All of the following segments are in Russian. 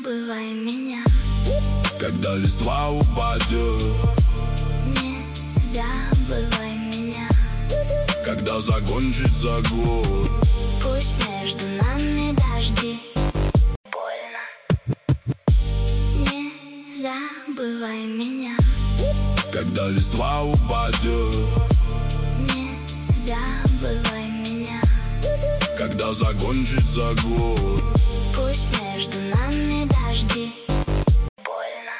забывай меня. Когда листва упадет, не забывай меня. когда закончится год, пусть между нами дожди. Больно. Не забывай меня. когда листва упадет, не забывай меня. когда закончится год, пусть между нами дожди. Больно.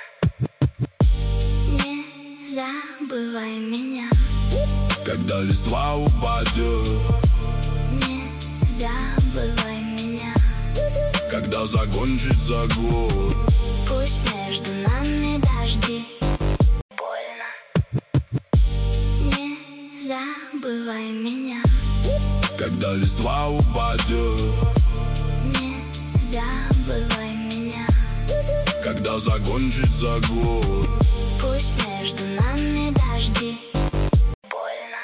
Не забывай меня. когда листва упадет, не забывай меня. когда закончится год, пусть между нами дожди. Больно. Не забывай меня. когда листва упадет, не забывай меня. когда закончится год, пусть между нами дожди. Больно.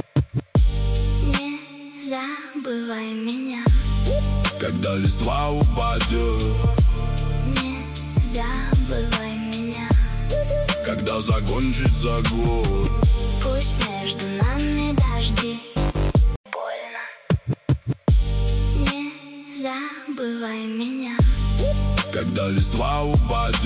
Не забывай меня. когда листва упадет, не забывай меня. когда закончится год, пусть между нами дожди. Больно. Не забывай меня. когда листва упадет.